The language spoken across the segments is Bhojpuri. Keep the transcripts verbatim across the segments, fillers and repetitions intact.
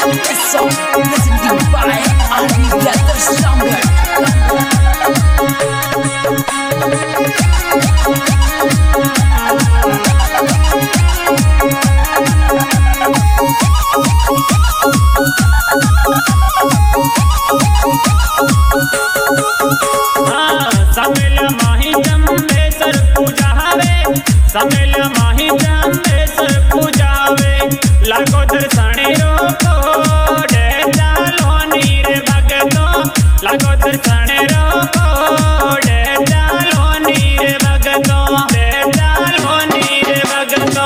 This song presented by Army Brothers Lambert. समेल माही जम्बेसर पूजावे समेल माही जम्बेसर पूजावे लागो दर्शने रोको डे चालो नीर भगतो लागो दर्शने रोको डे चालो नीर भगतो डे चालो नीर भगतो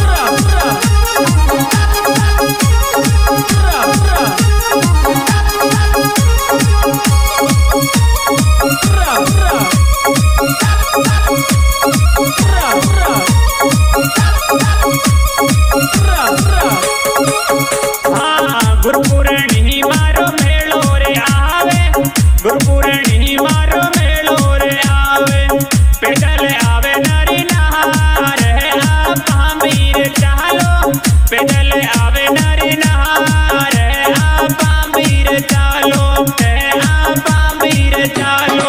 गुरपुरणी मारो मेलो रे आवे गुरपुरणी मारो मेलो रे आवे पैदल आवे नरी नहार आपा मीर चालो पैदल आवे नरी नहार आपा मीर चालो आपा मीर चालो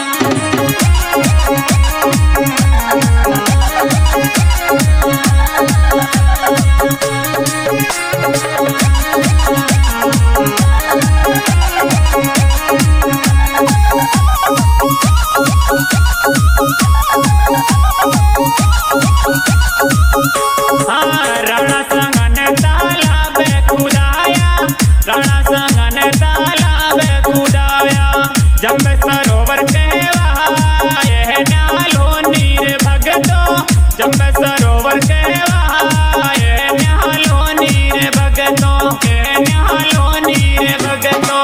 राणा संगन तालाब खुदाया राणा संगन तालाब खुदाया जब सरोवर कहवा यह न्यालो नीर भगतो जब सरोवर कहवा यह न्यालो नीर भगतो यह न्यालो नीर भगतो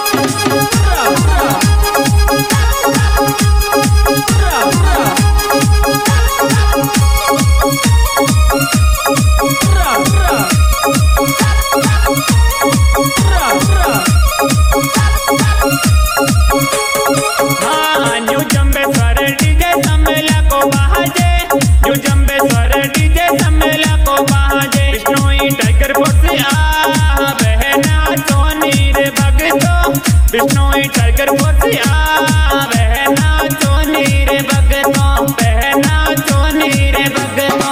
न्यू जम्बेश्वर डीजे सम्मेला को बहाजे न्यू जम्बेश्वर डीजे सम्मेला को बहाजे विष्णुई टाइगर फोर्स आ बहना सोनी रे भगतो विष्णुई टाइगर फोर्स आ बहना सोनी रे भगतो बहना सोनी रे भगतो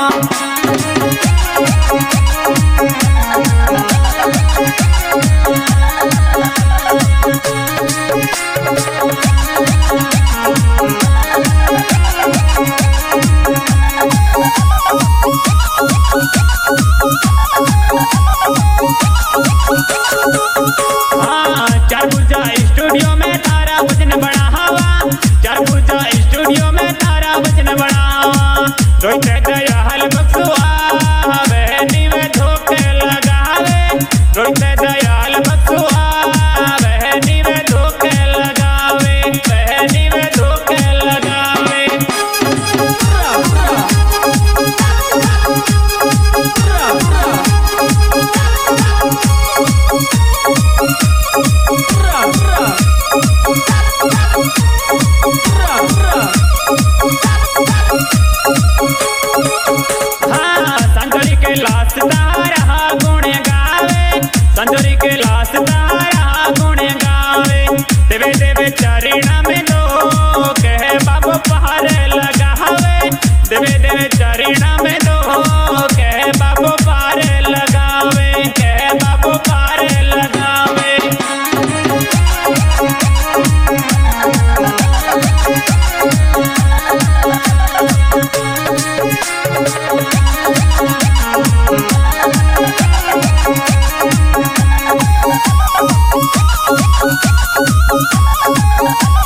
चार पूजा स्टूडियो में तारा वचन बढ़ावा चार पूजा स्टूडियो में तारा वचन बढ़ावा रोहित दयाल बक्सुआ बहनी में धोखे लगावे रोहित दयाल बक्सुआ बहनी में धोखे लगावे बहनी में धोखे लगावे संजोरी के लाश तारा गुण गावे संजोरी के लाश तारा गुण गावे देवे देवे चरणा में दो कहे बाबू पहाड़ लगावे देवे देवे चरणा में दो कहे बाबू पहाड़ लगावे कहे बाबू पहाड़ लगावे We'll be right back.